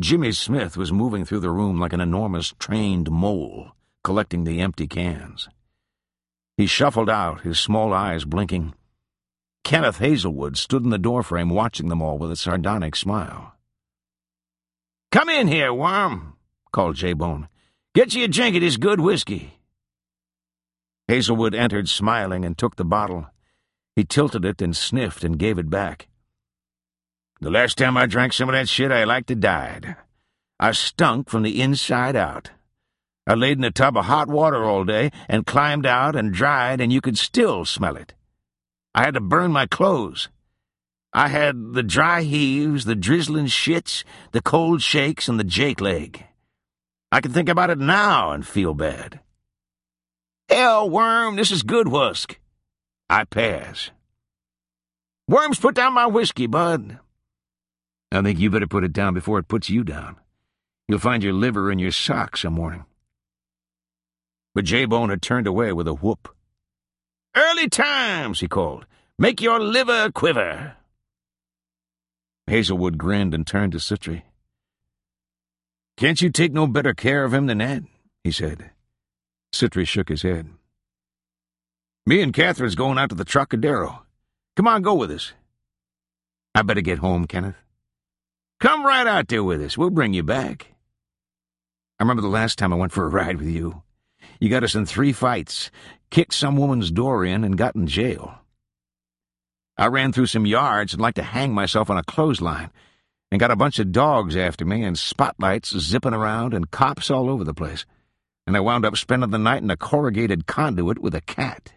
Jimmy Smith was moving through the room like an enormous trained mole, collecting the empty cans. He shuffled out, his small eyes blinking. Kenneth Hazelwood stood in the doorframe watching them all with a sardonic smile. "Come in here, Worm," called J-Bone. "Get you a drink of this good whiskey." Hazelwood entered smiling and took the bottle. He tilted it and sniffed and gave it back. "The last time I drank some of that shit, I like to died. I stunk from the inside out. I laid in a tub of hot water all day and climbed out and dried, and you could still smell it. I had to burn my clothes. I had the dry heaves, the drizzling shits, the cold shakes, and the jake leg. I can think about it now and feel bad. Hell, Worm, this is good whisk. I pass. Worms, put down my whiskey, bud." "I think you better put it down before it puts you down. You'll find your liver in your sock some morning." But J-Bone had turned away with a whoop. "Early times," he called. "Make your liver quiver." Hazelwood grinned and turned to Sutry. "Can't you take no better care of him than that?" he said. Sutry shook his head. "Me and Catherine's going out to the Trocadero. Come on, go with us." "I better get home, Kenneth." "Come right out there with us. We'll bring you back." "I remember the last time I went for a ride with you. You got us in 3 fights, kicked some woman's door in, and got in jail. I ran through some yards and like to hang myself on a clothesline, and got a bunch of dogs after me and spotlights zipping around and cops all over the place, and I wound up spending the night in a corrugated conduit with a cat."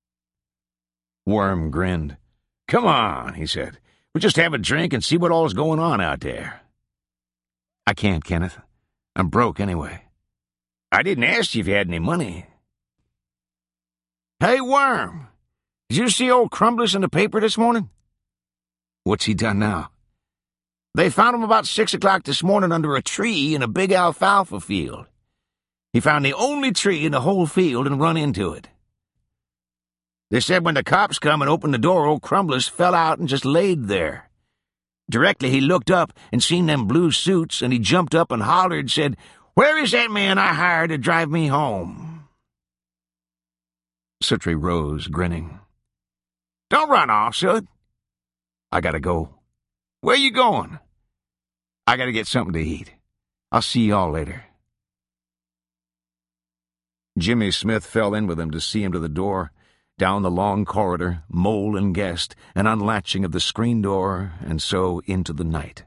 Worm grinned. "Come on," he said. "We'll just have a drink and see what all's going on out there." "I can't, Kenneth. I'm broke anyway." "I didn't ask you if you had any money." "Hey, Worm, did you see old Crumbliss in the paper this morning?" "What's he done now?" "They found him about 6 o'clock this morning under a tree in a big alfalfa field. He found the only tree in the whole field and run into it. They said when the cops come and opened the door, old Crumbliss fell out and just laid there. Directly he looked up and seen them blue suits, and he jumped up and hollered, said, 'Where is that man I hired to drive me home?'" Sutry rose, grinning. "Don't run off, Sud." "I gotta go." "Where you going?" "I gotta get something to eat. I'll see y'all later." Jimmy Smith fell in with him to see him to the door, down the long corridor, mole and guest, an unlatching of the screen door, and so into the night.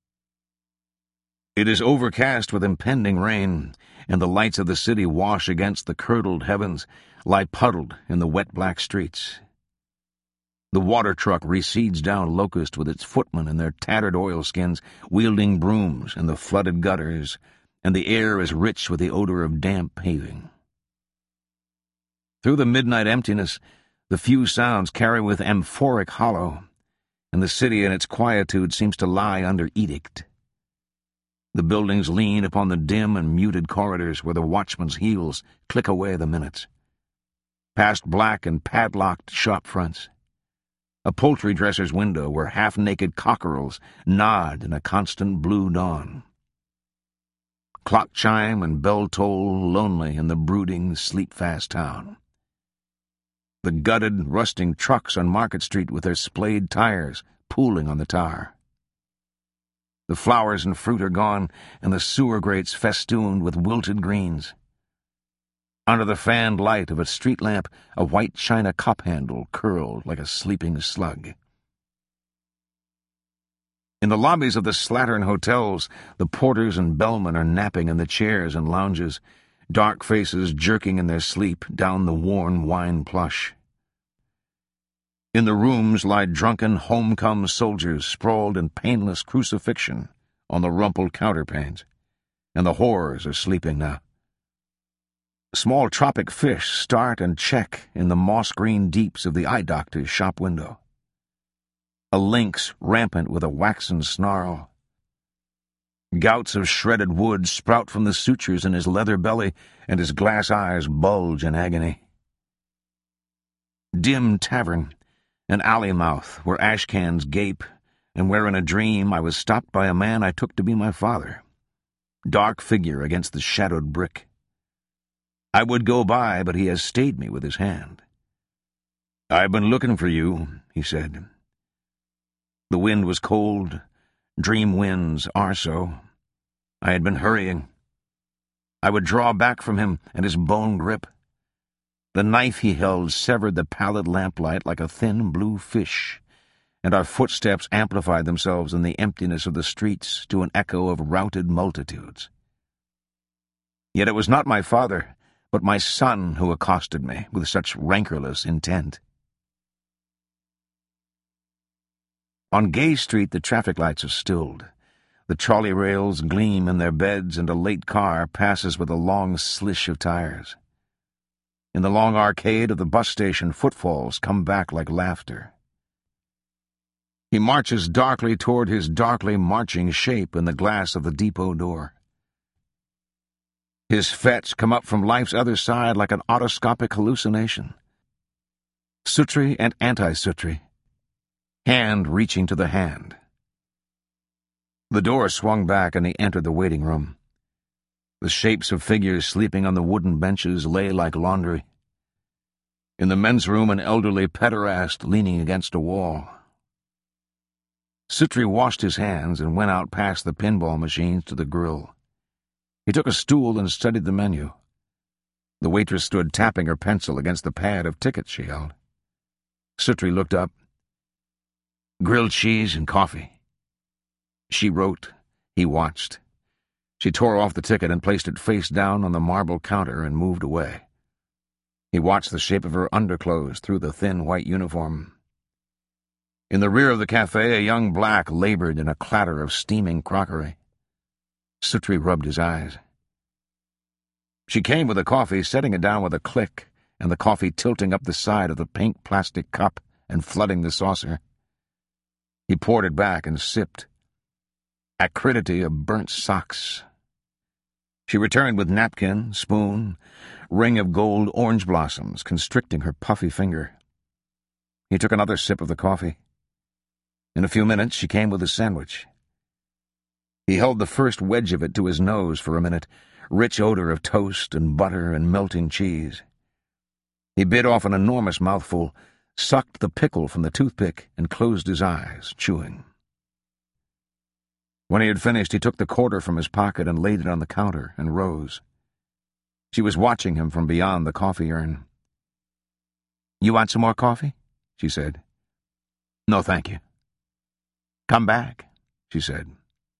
It is overcast with impending rain, and the lights of the city wash against the curdled heavens, lie puddled in the wet black streets. The water truck recedes down Locust with its footmen in their tattered oilskins, wielding brooms in the flooded gutters, and the air is rich with the odor of damp paving. Through the midnight emptiness, the few sounds carry with amphoric hollow, and the city in its quietude seems to lie under edict. The buildings lean upon the dim and muted corridors where the watchman's heels click away the minutes. Past black and padlocked shop fronts. A poultry dresser's window where half-naked cockerels nod in a constant blue dawn. Clock chime and bell toll lonely in the brooding, sleep-fast town. The gutted, rusting trucks on Market Street with their splayed tires pooling on the tar. The flowers and fruit are gone, and the sewer grates festooned with wilted greens. Under the fanned light of a street lamp, a white china cup handle curled like a sleeping slug. In the lobbies of the slattern hotels, the porters and bellmen are napping in the chairs and lounges, dark faces jerking in their sleep down the worn wine plush. In the rooms lie drunken, home-come soldiers sprawled in painless crucifixion on the rumpled counterpanes, and the whores are sleeping now. Small tropic fish start and check in the moss-green deeps of the eye doctor's shop window. A lynx rampant with a waxen snarl. Gouts of shredded wood sprout from the sutures in his leather belly, and his glass eyes bulge in agony. Dim tavern, an alley mouth where ash cans gape, and where in a dream I was stopped by a man I took to be my father, dark figure against the shadowed brick. I would go by, but he has stayed me with his hand. "I've been looking for you," he said. The wind was cold. Dream winds are so. I had been hurrying. I would draw back from him and his bone grip. The knife he held severed the pallid lamplight like a thin blue fish, and our footsteps amplified themselves in the emptiness of the streets to an echo of routed multitudes. Yet it was not my father, but my son who accosted me with such rancorless intent. On Gay Street the traffic lights are stilled. The trolley rails gleam in their beds, and a late car passes with a long slish of tires. In the long arcade of the bus station, footfalls come back like laughter. He marches darkly toward his darkly marching shape in the glass of the depot door. His fetch come up from life's other side like an autoscopic hallucination. Sutri and anti-Sutri. Hand reaching to the hand. The door swung back and he entered the waiting room. The shapes of figures sleeping on the wooden benches lay like laundry. In the men's room, an elderly pederast leaning against a wall. Sutri washed his hands and went out past the pinball machines to the grill. He took a stool and studied the menu. The waitress stood tapping her pencil against the pad of tickets she held. Sutri looked up. "Grilled cheese and coffee." She wrote. He watched. She tore off the ticket and placed it face down on the marble counter and moved away. He watched the shape of her underclothes through the thin white uniform. In the rear of the cafe, a young black labored in a clatter of steaming crockery. Sutri rubbed his eyes. She came with the coffee, setting it down with a click, and the coffee tilting up the side of the pink plastic cup and flooding the saucer. He poured it back and sipped. Acridity of burnt socks. She returned with napkin, spoon, ring of gold orange blossoms constricting her puffy finger. He took another sip of the coffee. In a few minutes she came with a sandwich. He held the first wedge of it to his nose for a minute, rich odor of toast and butter and melting cheese. He bit off an enormous mouthful, sucked the pickle from the toothpick, and closed his eyes, chewing. When he had finished, he took the quarter from his pocket and laid it on the counter and rose. She was watching him from beyond the coffee urn. "You want some more coffee?" she said. "No, thank you." "Come back," she said.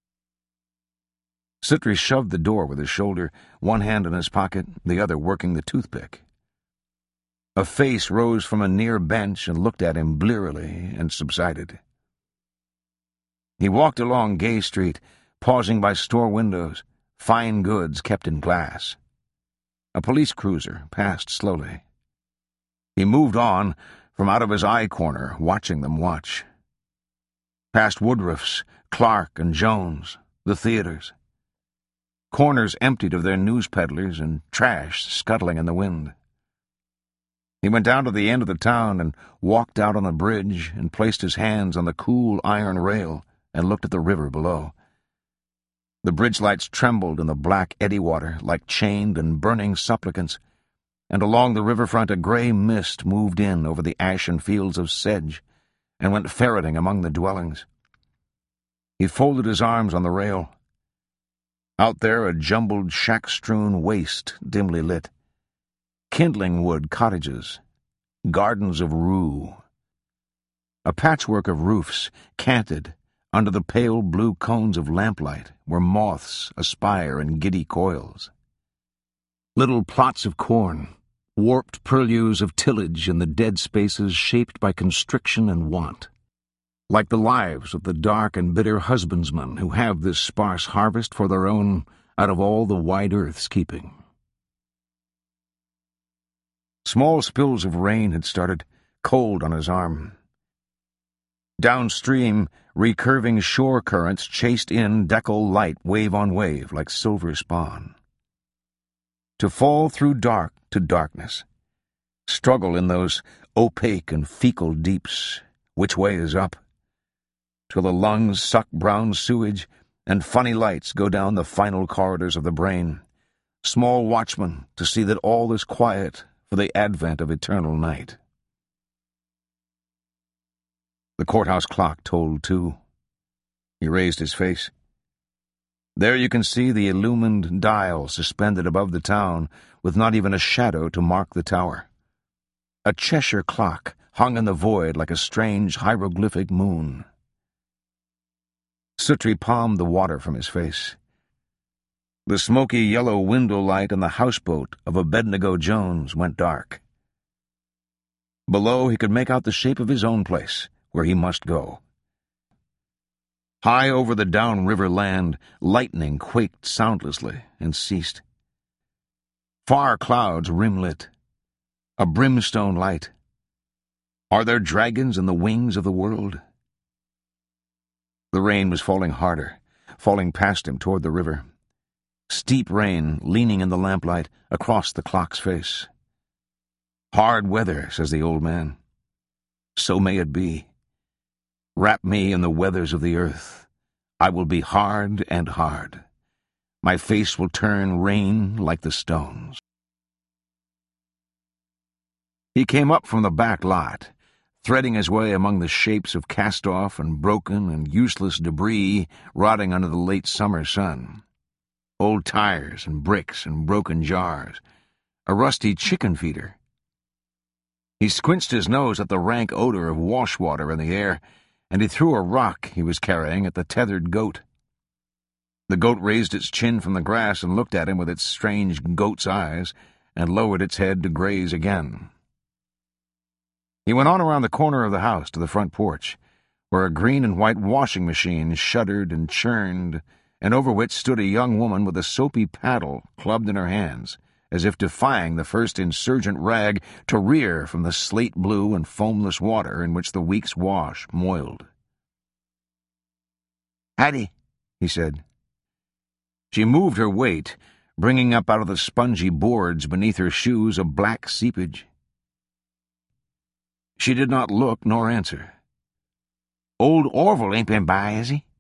Sutri shoved the door with his shoulder, one hand in his pocket, the other working the toothpick. A face rose from a near bench and looked at him blearily and subsided. He walked along Gay Street, pausing by store windows, fine goods kept in glass. A police cruiser passed slowly. He moved on from out of his eye corner, watching them watch. Past Woodruff's, Clark and Jones, the theaters. Corners emptied of their news peddlers and trash scuttling in the wind. He went down to the end of the town and walked out on the bridge and placed his hands on the cool iron rail and looked at the river below. The bridge lights trembled in the black eddy water like chained and burning supplicants, and along the riverfront a gray mist moved in over the ashen fields of sedge and went ferreting among the dwellings. He folded his arms on the rail. Out there a jumbled shack-strewn waste dimly lit. Kindling wood cottages, gardens of rue. A patchwork of roofs canted under the pale blue cones of lamplight where moths aspire in giddy coils. Little plots of corn, warped purlieus of tillage in the dead spaces shaped by constriction and want, like the lives of the dark and bitter husbandsmen who have this sparse harvest for their own out of all the wide earth's keeping. Small spills of rain had started, cold on his arm. Downstream, recurving shore currents chased in deckle light wave on wave like silver spawn. To fall through dark to darkness, struggle in those opaque and fecal deeps, which way is up, till the lungs suck brown sewage and funny lights go down the final corridors of the brain, small watchmen to see that all is quiet for the advent of eternal night. The courthouse clock tolled 2. He raised his face. There you can see the illumined dial suspended above the town, with not even a shadow to mark the tower. A Cheshire clock hung in the void like a strange hieroglyphic moon. Sutri palmed the water from his face. The smoky yellow window light on the houseboat of Abednego Jones went dark. Below he could make out the shape of his own place, where he must go. High over the downriver land, lightning quaked soundlessly and ceased. Far clouds rim-lit. A brimstone light. Are there dragons in the wings of the world? The rain was falling harder, falling past him toward the river. Steep rain leaning in the lamplight across the clock's face. Hard weather, says the old man. So may it be. Wrap me in the weathers of the earth. I will be hard and hard. My face will turn rain like the stones. He came up from the back lot, threading his way among the shapes of cast-off and broken and useless debris rotting under the late summer sun. Old tires and bricks and broken jars. A rusty chicken feeder. He squinched his nose at the rank odor of washwater in the air, and he threw a rock he was carrying at the tethered goat. The goat raised its chin from the grass and looked at him with its strange goat's eyes, and lowered its head to graze again. He went on around the corner of the house to the front porch, where a green and white washing machine shuddered and churned, and over which stood a young woman with a soapy paddle clubbed in her hands, as if defying the first insurgent rag to rear from the slate-blue and foamless water in which the week's wash moiled. "Hattie," he said. She moved her weight, bringing up out of the spongy boards beneath her shoes a black seepage. She did not look nor answer. "Old Orville ain't been by, has he?"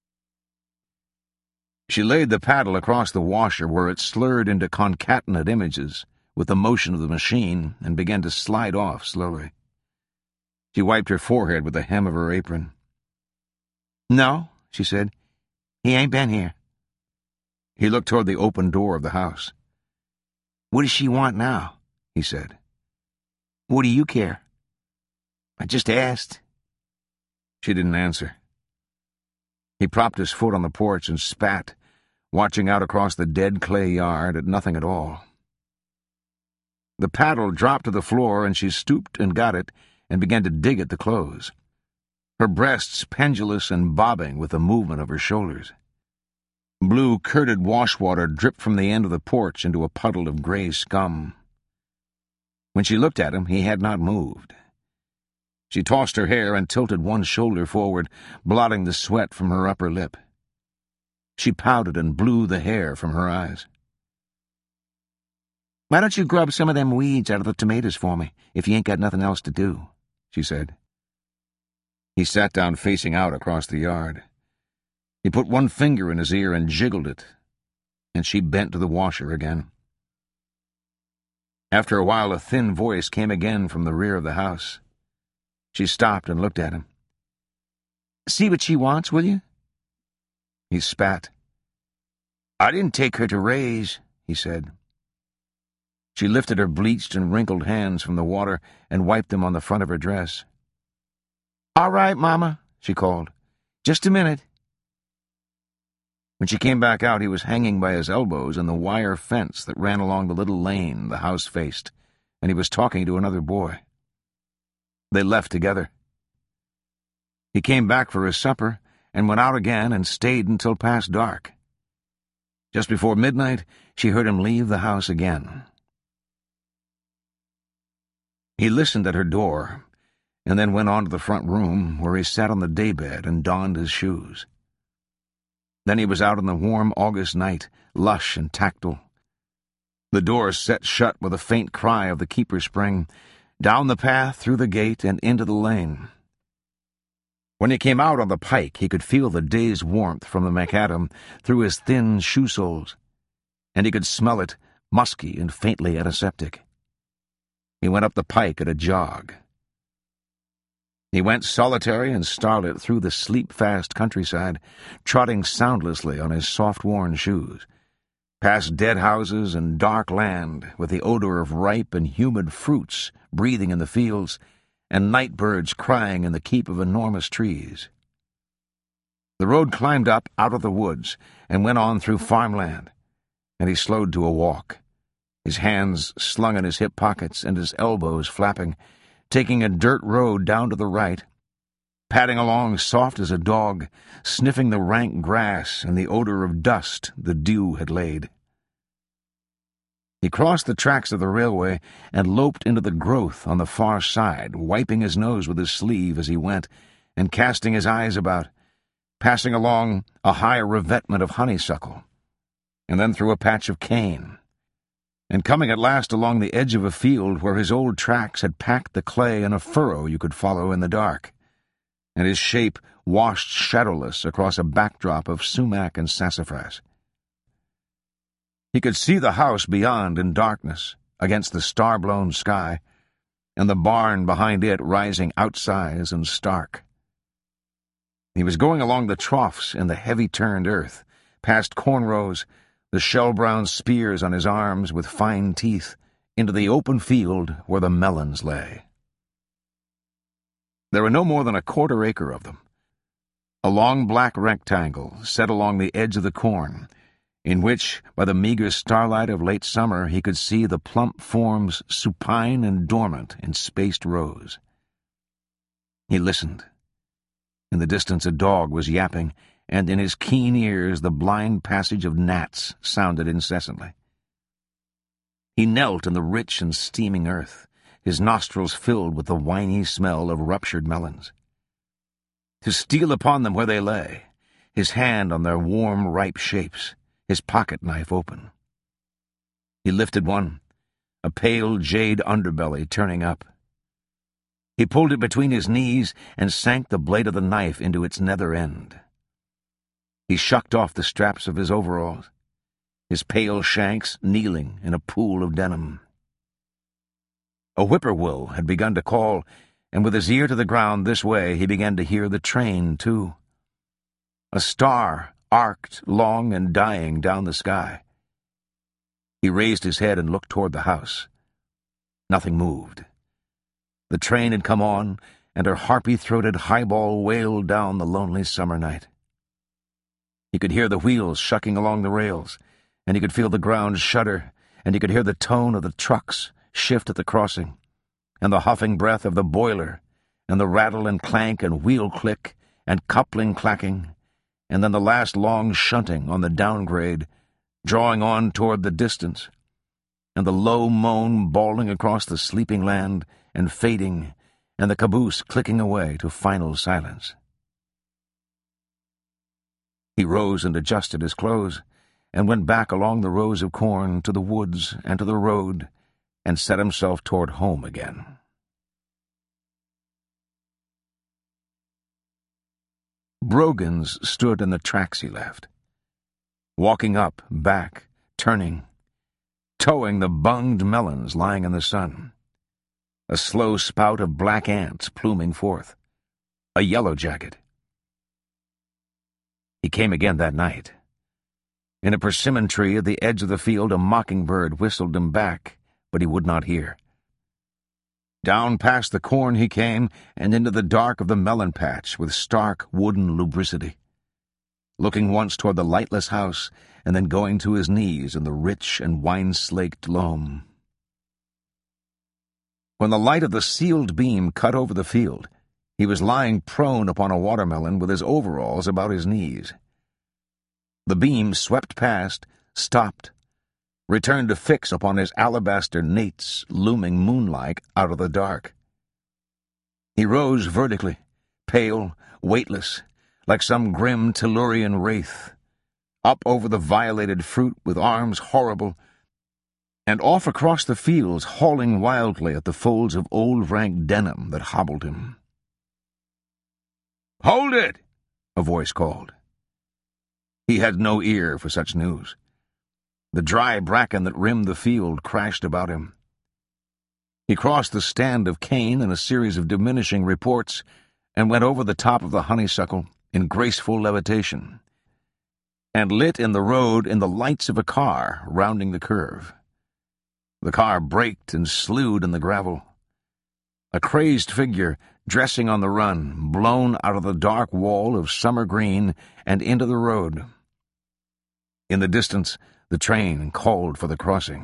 She laid the paddle across the washer where it slurred into concatenate images with the motion of the machine and began to slide off slowly. She wiped her forehead with the hem of her apron. "No," she said. "He ain't been here." He looked toward the open door of the house. "What does she want now?" he said. "What do you care?" "I just asked." She didn't answer. He propped his foot on the porch and spat, watching out across the dead clay yard at nothing at all. The paddle dropped to the floor, and she stooped and got it and began to dig at the clothes, her breasts pendulous and bobbing with the movement of her shoulders. Blue curded washwater dripped from the end of the porch into a puddle of gray scum. When she looked at him, he had not moved. She tossed her hair and tilted one shoulder forward, blotting the sweat from her upper lip. She pouted and blew the hair from her eyes. "Why don't you grub some of them weeds out of the tomatoes for me, if you ain't got nothing else to do?" she said. He sat down facing out across the yard. He put one finger in his ear and jiggled it, and she bent to the washer again. After a while, a thin voice came again from the rear of the house. She stopped and looked at him. "See what she wants, will you?" He spat. "I didn't take her to raise," he said. She lifted her bleached and wrinkled hands from the water and wiped them on the front of her dress. "All right, Mama," she called. "Just a minute." When she came back out, he was hanging by his elbows in the wire fence that ran along the little lane the house faced, and he was talking to another boy. They left together. He came back for his supper and went out again and stayed until past dark. Just before midnight, she heard him leave the house again. He listened at her door, and then went on to the front room, where he sat on the daybed and donned his shoes. Then he was out in the warm August night, lush and tactile. The door set shut with a faint cry of the keeper spring, down the path, through the gate, and into the lane. When he came out on the pike, he could feel the day's warmth from the macadam through his thin shoe soles, and he could smell it, musky and faintly antiseptic. He went up the pike at a jog. He went solitary and starlit through the sleep-fast countryside, trotting soundlessly on his soft-worn shoes, past dead houses and dark land with the odor of ripe and humid fruits breathing in the fields, and night birds crying in the keep of enormous trees. The road climbed up out of the woods and went on through farmland, and he slowed to a walk, his hands slung in his hip pockets and his elbows flapping, taking a dirt road down to the right, padding along soft as a dog, sniffing the rank grass and the odor of dust the dew had laid. He crossed the tracks of the railway and loped into the growth on the far side, wiping his nose with his sleeve as he went and casting his eyes about, passing along a high revetment of honeysuckle, and then through a patch of cane, and coming at last along the edge of a field where his old tracks had packed the clay in a furrow you could follow in the dark, and his shape washed shadowless across a backdrop of sumac and sassafras. He could see the house beyond in darkness, against the star-blown sky, and the barn behind it rising outsize and stark. He was going along the troughs in the heavy-turned earth, past cornrows, the shell-brown spears on his arms with fine teeth, into the open field where the melons lay. There were no more than a quarter acre of them, a long black rectangle set along the edge of the corn, in which, by the meager starlight of late summer, he could see the plump forms supine and dormant in spaced rows. He listened. In the distance a dog was yapping, and in his keen ears the blind passage of gnats sounded incessantly. He knelt in the rich and steaming earth, his nostrils filled with the winey smell of ruptured melons. To steal upon them where they lay, his hand on their warm, ripe shapes, his pocket-knife open. He lifted one, a pale jade underbelly turning up. He pulled it between his knees and sank the blade of the knife into its nether end. He shucked off the straps of his overalls, his pale shanks kneeling in a pool of denim. A whippoorwill had begun to call, and with his ear to the ground this way he began to hear the train, too. A star arced long and dying down the sky. He raised his head and looked toward the house. Nothing moved. The train had come on, and her harpy-throated highball wailed down the lonely summer night. He could hear the wheels shucking along the rails, and he could feel the ground shudder, and he could hear the tone of the trucks shift at the crossing, and the huffing breath of the boiler, and the rattle and clank and wheel click and coupling clacking, and then the last long shunting on the downgrade, drawing on toward the distance, and the low moan bawling across the sleeping land and fading, and the caboose clicking away to final silence. He rose and adjusted his clothes, and went back along the rows of corn to the woods and to the road, and set himself toward home again. Brogan's stood in the tracks he left, walking up, back, turning, towing the bunged melons lying in the sun, a slow spout of black ants pluming forth, a yellow jacket. He came again that night. In a persimmon tree at the edge of the field a mockingbird whistled him back, but he would not hear. Down past the corn he came, and into the dark of the melon patch with stark wooden lubricity, looking once toward the lightless house, and then going to his knees in the rich and wine-slaked loam. When the light of the sealed beam cut over the field, he was lying prone upon a watermelon with his overalls about his knees. The beam swept past, stopped, returned to fix upon his alabaster nates looming moonlike out of the dark. He rose vertically, pale, weightless, like some grim Tellurian wraith, up over the violated fruit with arms horrible, and off across the fields hauling wildly at the folds of old rank denim that hobbled him. Hold it! A voice called. He had no ear for such news. The dry bracken that rimmed the field crashed about him. He crossed the stand of cane in a series of diminishing reports and went over the top of the honeysuckle in graceful levitation, and lit in the road in the lights of a car rounding the curve. The car braked and slewed in the gravel. A crazed figure, dressing on the run, blown out of the dark wall of summer green and into the road. In the distance, the train called for the crossing.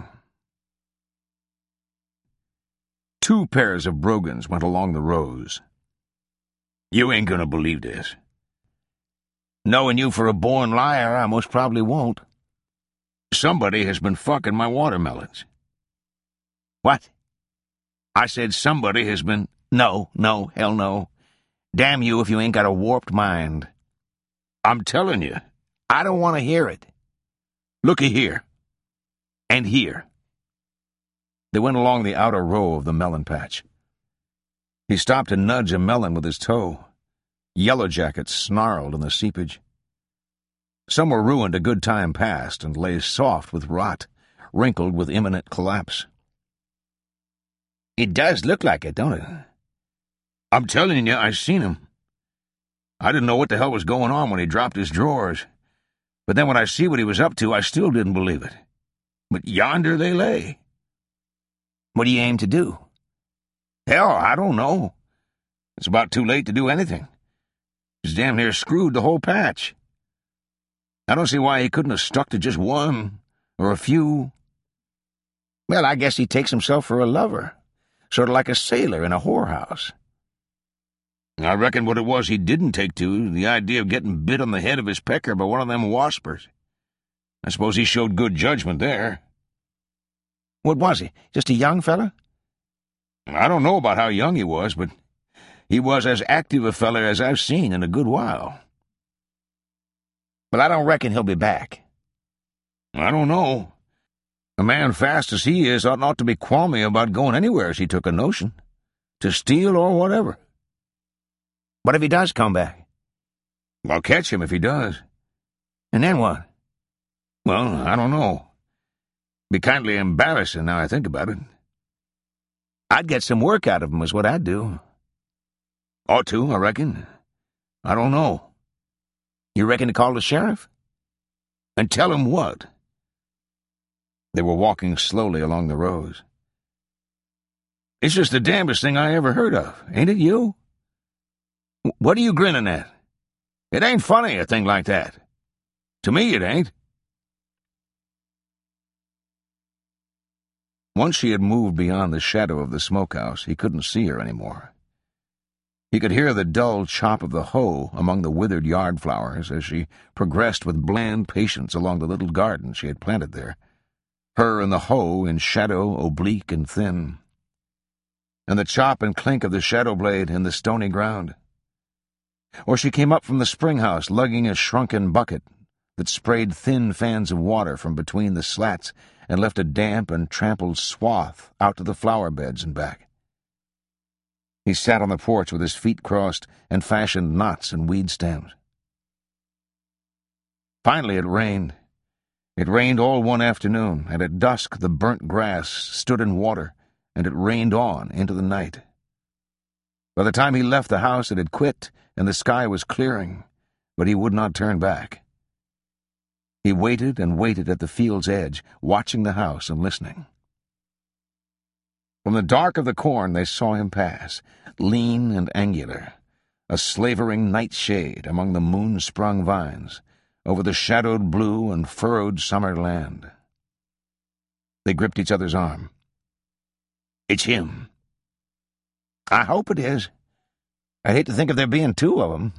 2 pairs of brogans went along the rows. "You ain't gonna believe this." "Knowing you for a born liar, I most probably won't." "Somebody has been fucking my watermelons." "What?" "I said somebody has been—" No, hell no. Damn you if you ain't got a warped mind." "I'm telling you." "I don't want to hear it." "Looky here. And here." They went along the outer row of the melon patch. He stopped to nudge a melon with his toe. Yellow jackets snarled in the seepage. Some were ruined a good time past and lay soft with rot, wrinkled with imminent collapse. "It does look like it, don't it?" "I'm telling you, I seen him. I didn't know what the hell was going on when he dropped his drawers. But then when I see what he was up to, I still didn't believe it. But yonder they lay." "What do you aim to do?" "Hell, I don't know. It's about too late to do anything. He's damn near screwed the whole patch. I don't see why he couldn't have stuck to just one, or a few." "Well, I guess he takes himself for a lover, sort of like a sailor in a whorehouse." "I reckon what it was he didn't take to, the idea of getting bit on the head of his pecker by one of them waspers. I suppose he showed good judgment there." "What was he, just a young fella?" "I don't know about how young he was, but he was as active a feller as I've seen in a good while." "Well, I don't reckon he'll be back." "I don't know. A man fast as he is ought not to be qualmy about going anywhere as he took a notion, to steal or whatever." "What if he does come back?" "I'll catch him if he does." "And then what?" "Well, I don't know. Be kindly embarrassing now I think about it." "I'd get some work out of him is what I'd do." "Ought to, I reckon. I don't know." "You reckon to call the sheriff?" "And tell him what?" They were walking slowly along the rows. "It's just the damnedest thing I ever heard of, ain't it, you? What are you grinning at? It ain't funny, a thing like that. To me it ain't." Once she had moved beyond the shadow of the smokehouse, he couldn't see her anymore. He could hear the dull chop of the hoe among the withered yard flowers as she progressed with bland patience along the little garden she had planted there, her and the hoe in shadow oblique and thin, and the chop and clink of the shadow blade in the stony ground. Or she came up from the spring house lugging a shrunken bucket that sprayed thin fans of water from between the slats and left a damp and trampled swath out to the flower beds and back. He sat on the porch with his feet crossed and fashioned knots and weed stems. Finally it rained. It rained all one afternoon, and at dusk the burnt grass stood in water, and it rained on into the night. By the time he left the house it had quit, and the sky was clearing, but he would not turn back. He waited and waited at the field's edge, watching the house and listening. From the dark of the corn they saw him pass, lean and angular, a slavering nightshade among the moon-sprung vines, over the shadowed blue and furrowed summer land. They gripped each other's arm. "It's him." "I hope it is. I'd hate to think of there being 2 of them.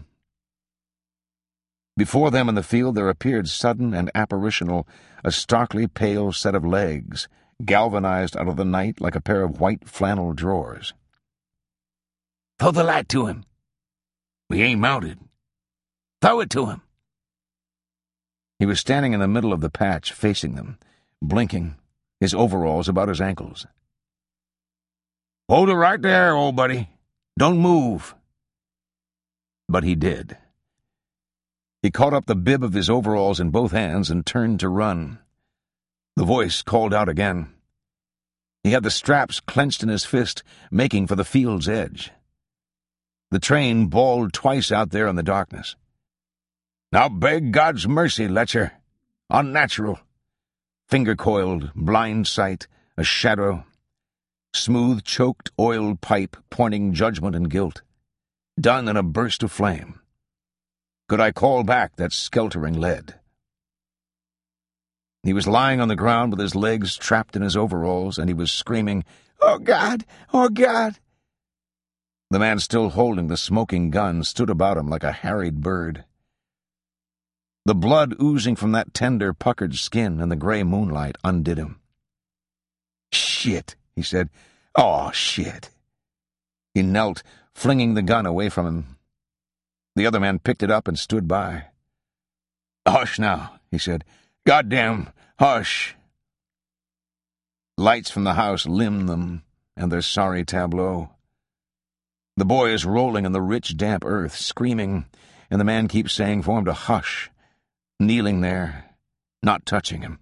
Before them in the field there appeared sudden and apparitional a starkly pale set of legs, galvanized out of the night like a pair of white flannel drawers. "Throw the light to him." "We ain't mounted." "Throw it to him." He was standing in the middle of the patch, facing them, blinking, his overalls about his ankles. "Hold it right there, old buddy. Don't move." But he did. He caught up the bib of his overalls in both hands and turned to run. The voice called out again. He had the straps clenched in his fist, making for the field's edge. The train bawled twice out there in the darkness. "Now beg God's mercy, Letcher. Unnatural. Finger-coiled, blind sight, a shadow. Smooth, choked, oiled pipe pointing judgment and guilt. Done in a burst of flame. Could I call back that skeltering lead?" He was lying on the ground with his legs trapped in his overalls, and he was screaming, "Oh, God! Oh, God!" The man still holding the smoking gun stood about him like a harried bird. The blood oozing from that tender, puckered skin in the gray moonlight undid him. "Shit," he said. "Oh, shit." He knelt, flinging the gun away from him. The other man picked it up and stood by. "Hush now," he said. "Goddamn, hush." Lights from the house limned them and their sorry tableau. The boy is rolling in the rich, damp earth, screaming, and the man keeps saying for him to hush, kneeling there, not touching him.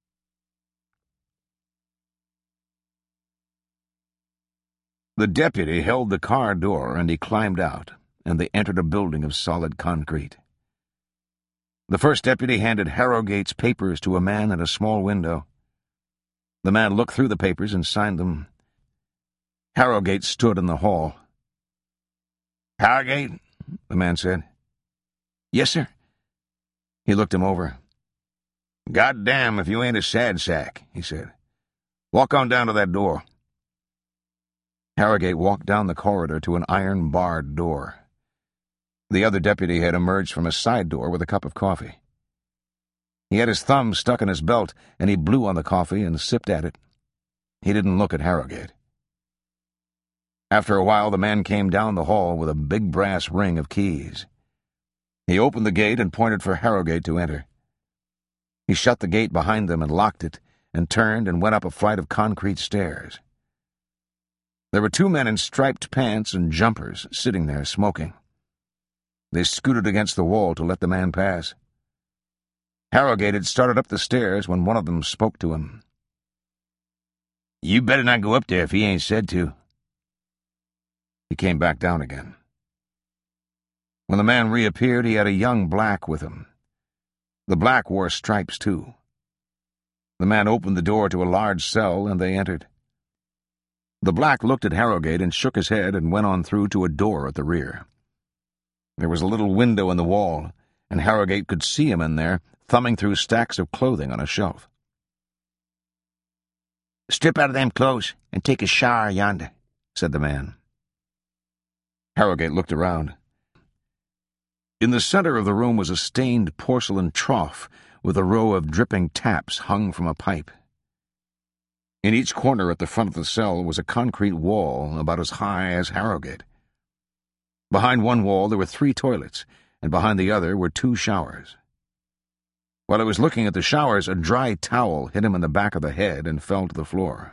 The deputy held the car door, and he climbed out, and they entered a building of solid concrete. The first deputy handed Harrowgate's papers to a man at a small window. The man looked through the papers and signed them. Harrowgate stood in the hall. "Harrowgate?" the man said. "Yes, sir." He looked him over. "Goddamn if you ain't a sad sack," he said. "Walk on down to that door." Harrowgate walked down the corridor to an iron-barred door. The other deputy had emerged from a side door with a cup of coffee. He had his thumb stuck in his belt, and he blew on the coffee and sipped at it. He didn't look at Harrowgate. After a while, the man came down the hall with a big brass ring of keys. He opened the gate and pointed for Harrowgate to enter. He shut the gate behind them and locked it, and turned and went up a flight of concrete stairs. There were two men in striped pants and jumpers sitting there smoking. They scooted against the wall to let the man pass. Harrowgate had started up the stairs when one of them spoke to him. "You better not go up there if he ain't said to." He came back down again. When the man reappeared, he had a young black with him. The black wore stripes, too. The man opened the door to a large cell, and they entered. The black looked at Harrowgate and shook his head and went on through to a door at the rear. There was a little window in the wall, and Harrowgate could see him in there, thumbing through stacks of clothing on a shelf. "Strip out of them clothes and take a shower yonder," said the man. Harrowgate looked around. In the center of the room was a stained porcelain trough with a row of dripping taps hung from a pipe. In each corner at the front of the cell was a concrete wall about as high as Harrowgate. Behind one wall there were 3 toilets, and behind the other were 2 showers. While he was looking at the showers, a dry towel hit him in the back of the head and fell to the floor.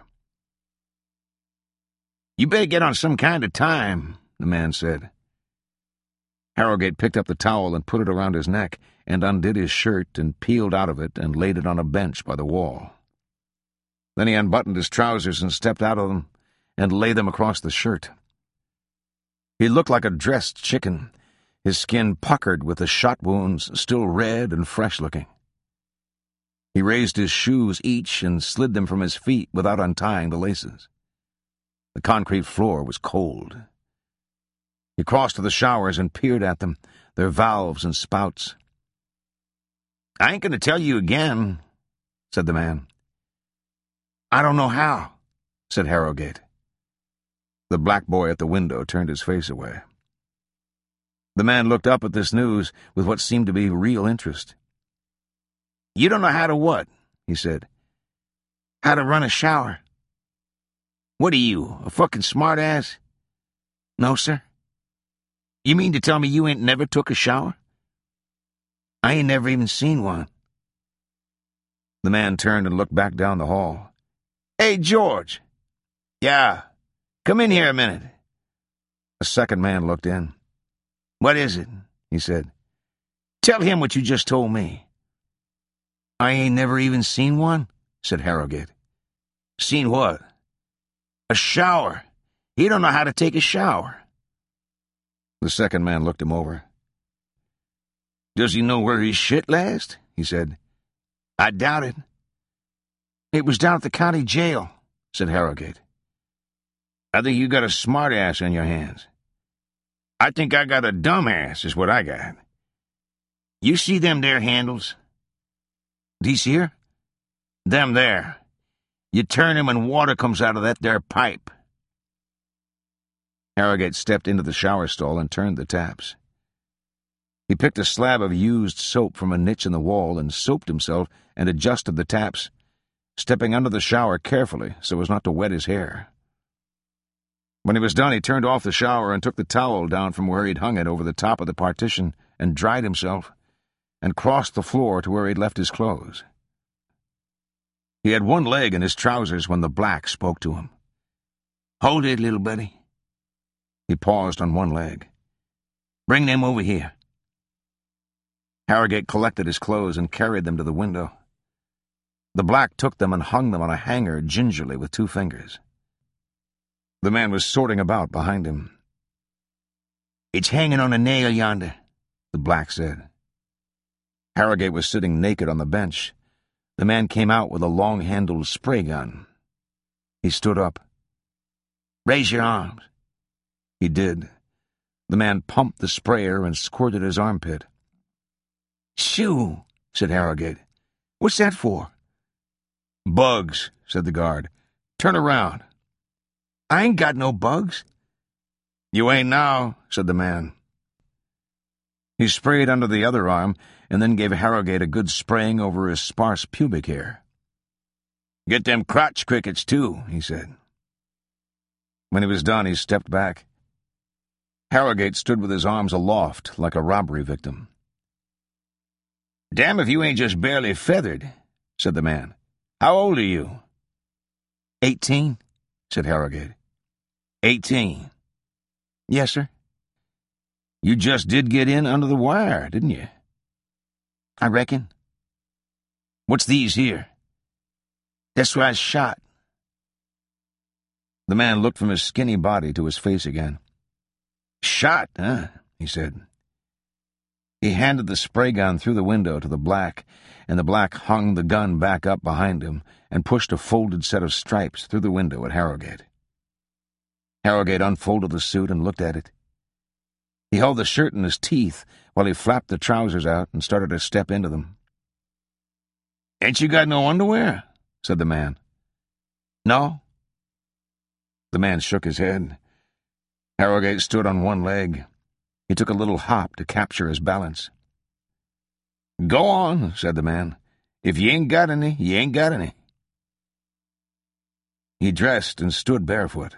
"You better get on some kind of time," the man said. Harrowgate picked up the towel and put it around his neck, and undid his shirt and peeled out of it and laid it on a bench by the wall. Then he unbuttoned his trousers and stepped out of them and laid them across the shirt. He looked like a dressed chicken, his skin puckered with the shot wounds still red and fresh-looking. He raised his shoes each and slid them from his feet without untying the laces. The concrete floor was cold. He crossed to the showers and peered at them, their valves and spouts. "I ain't going to tell you again," said the man. "I don't know how," said Harrowgate. The black boy at the window turned his face away. The man looked up at this news with what seemed to be real interest. "You don't know how to what?" he said. "How to run a shower." "What are you, a fucking smartass?" "No, sir." "You mean to tell me you ain't never took a shower?" "I ain't never even seen one." The man turned and looked back down the hall. "Hey, George." "Yeah. Come in here a minute." A second man looked in. "What is it?" he said. "Tell him what you just told me." "I ain't never even seen one," said Harrogate. "Seen what?" "A shower. He don't know how to take a shower." The second man looked him over. "Does he know where he shit last?" he said. "I doubt it." "It was down at the county jail," said Harrogate. "I think you got a smart ass on your hands." "I think I got a dumb ass, is what I got. You see them there handles?" "These here?" "Them there. You turn 'em and water comes out of that there pipe." Harrogate stepped into the shower stall and turned the taps. He picked a slab of used soap from a niche in the wall and soaped himself and adjusted the taps, stepping under the shower carefully so as not to wet his hair. When he was done, he turned off the shower and took the towel down from where he'd hung it over the top of the partition and dried himself, and crossed the floor to where he'd left his clothes. He had one leg in his trousers when the black spoke to him. "Hold it, little buddy." He paused on one leg. "Bring them over here." Harrogate collected his clothes and carried them to the window. The black took them and hung them on a hanger gingerly with 2 fingers. The man was sorting about behind him. "It's hanging on a nail yonder," the black said. Harrogate was sitting naked on the bench. The man came out with a long-handled spray gun. He stood up. "Raise your arms." He did. The man pumped the sprayer and squirted his armpit. "Shoo," said Harrogate. "What's that for?" "Bugs," said the guard. "Turn around." "I ain't got no bugs." "You ain't now," said the man. He sprayed under the other arm and then gave Harrogate a good spraying over his sparse pubic hair. "Get them crotch crickets, too," he said. When he was done, he stepped back. Harrogate stood with his arms aloft like a robbery victim. "Damn if you ain't just barely feathered," said the man. "How old are you?" 18, said Harrogate. 18. "Yes, sir." "You just did get in under the wire, didn't you?" "I reckon." "What's these here?" "That's where I shot." The man looked from his skinny body to his face again. "Shot, huh?" he said. He handed the spray gun through the window to the black, and the black hung the gun back up behind him and pushed a folded set of stripes through the window at Harrogate. Harrogate unfolded the suit and looked at it. He held the shirt in his teeth while he flapped the trousers out and started to step into them. "Ain't you got no underwear?" said the man. "No." The man shook his head. Harrogate stood on one leg. He took a little hop to capture his balance. "Go on," said the man. "If you ain't got any, you ain't got any." He dressed and stood barefoot.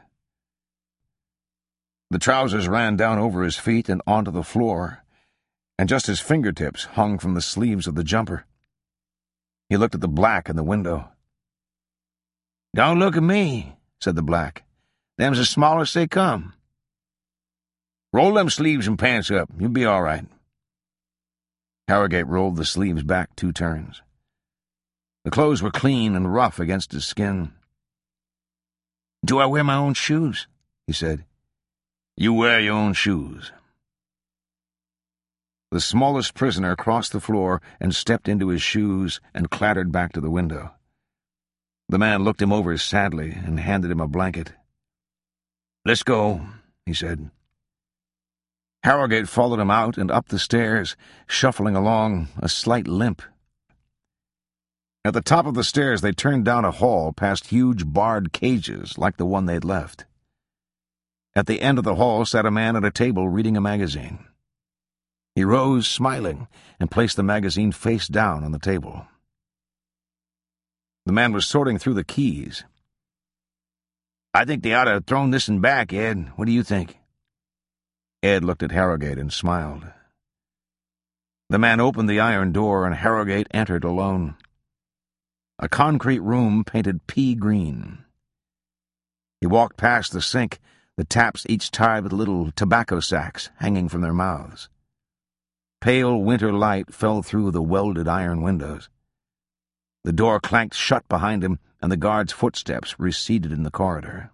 The trousers ran down over his feet and onto the floor, and just his fingertips hung from the sleeves of the jumper. He looked at the black in the window. "Don't look at me," said the black. "Them's as small as they come." "Roll them sleeves and pants up. You'll be all right." Harrogate rolled the sleeves back 2 turns. The clothes were clean and rough against his skin. "Do I wear my own shoes?" he said. "You wear your own shoes." The smallest prisoner crossed the floor and stepped into his shoes and clattered back to the window. The man looked him over sadly and handed him a blanket. "Let's go," he said. Harrogate followed him out and up the stairs, shuffling along, a slight limp. At the top of the stairs they turned down a hall past huge barred cages like the one they'd left. At the end of the hall sat a man at a table reading a magazine. He rose, smiling, and placed the magazine face down on the table. The man was sorting through the keys. "I think they ought to have thrown this one back, Ed. What do you think?" Ed looked at Harrogate and smiled. The man opened the iron door, and Harrogate entered alone. A concrete room painted pea green. He walked past the sink, the taps each tied with little tobacco sacks hanging from their mouths. Pale winter light fell through the welded iron windows. The door clanked shut behind him, and the guard's footsteps receded in the corridor.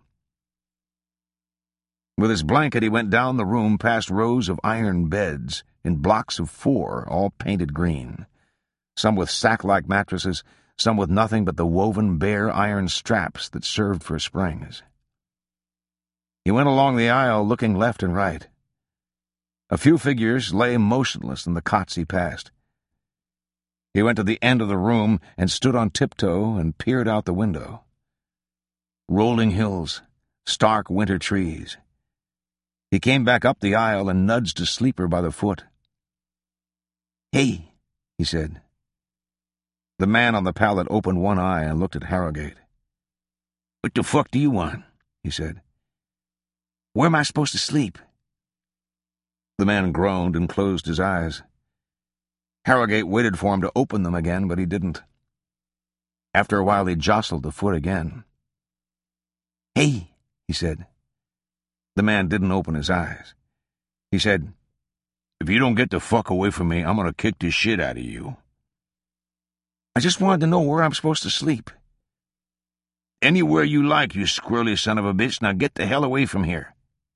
With his blanket, he went down the room past rows of iron beds in blocks of 4, all painted green, some with sack-like mattresses, some with nothing but the woven bare iron straps that served for springs. He went along the aisle, looking left and right. A few figures lay motionless in the cots he passed. He went to the end of the room and stood on tiptoe and peered out the window. Rolling hills, stark winter trees. He came back up the aisle and nudged a sleeper by the foot. "Hey," he said. The man on the pallet opened one eye and looked at Harrogate. "What the fuck do you want?" he said. "Where am I supposed to sleep?" The man groaned and closed his eyes. Harrogate waited for him to open them again, but he didn't. After a while, he jostled the foot again. "Hey," he said. The man didn't open his eyes. He said, "If you don't get the fuck away from me, I'm gonna kick the shit out of you." "I just wanted to know where I'm supposed to sleep." "Anywhere you like, you squirrely son of a bitch. Now get the hell away from here."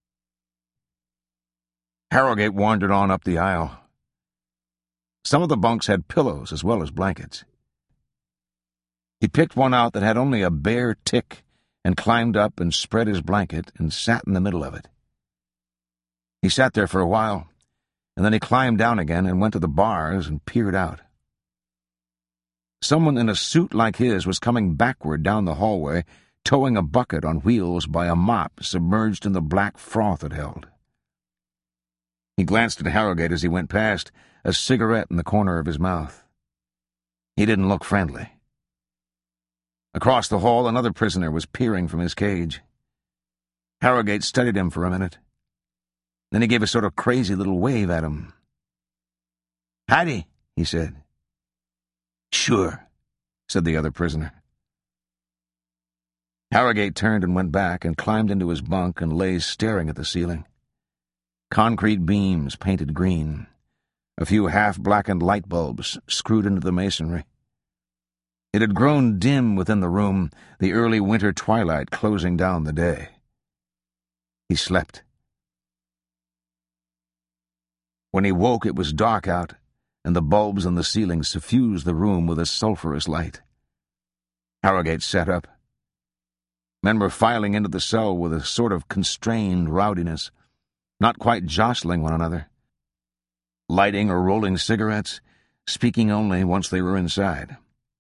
Harrogate wandered on up the aisle. Some of the bunks had pillows as well as blankets. He picked one out that had only a bare tick and climbed up and spread his blanket and sat in the middle of it. He sat there for a while, and then he climbed down again and went to the bars and peered out. Someone in a suit like his was coming backward down the hallway, towing a bucket on wheels by a mop submerged in the black froth it held. He glanced at Harrogate as he went past, a cigarette in the corner of his mouth. He didn't look friendly. Across the hall, another prisoner was peering from his cage. Harrogate studied him for a minute. Then he gave a sort of crazy little wave at him. "Howdy," he said. "Sure," said the other prisoner. Harrogate turned and went back and climbed into his bunk and lay staring at the ceiling. Concrete beams painted green. A few half-blackened light bulbs screwed into the masonry. It had grown dim within the room, the early winter twilight closing down the day. He slept. When he woke, it was dark out, and the bulbs on the ceiling suffused the room with a sulphurous light. Harrogate sat up. Men were filing into the cell with a sort of constrained rowdiness, not quite jostling one another, lighting or rolling cigarettes, speaking only once they were inside.